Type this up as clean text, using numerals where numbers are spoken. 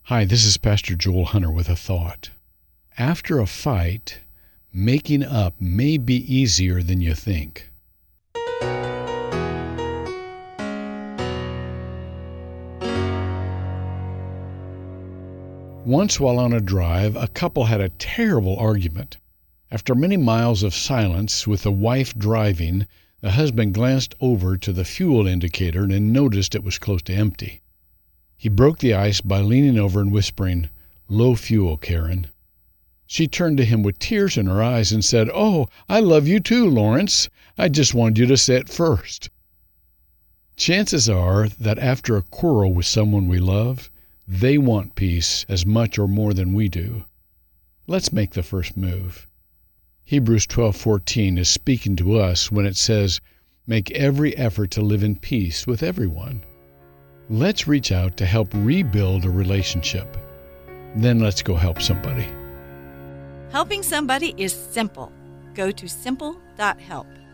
Hi, this is Pastor Joel Hunter with a thought. After a fight, making up may be easier than you think. Once while on a drive, a couple had a terrible argument. After many miles of silence, with the wife driving, the husband glanced over to the fuel indicator and noticed it was close to empty. He broke the ice by leaning over and whispering, "Low fuel, Karen." She turned to him with tears in her eyes and said, "Oh, I love you too, Lawrence. I just wanted you to say it first." Chances are that after a quarrel with someone we love, they want peace as much or more than we do. Let's make the first move. Hebrews 12:14 is speaking to us when it says, "Make every effort to live in peace with everyone." Let's reach out to help rebuild a relationship. Then let's go help somebody. Helping somebody is simple. Go to simple.help.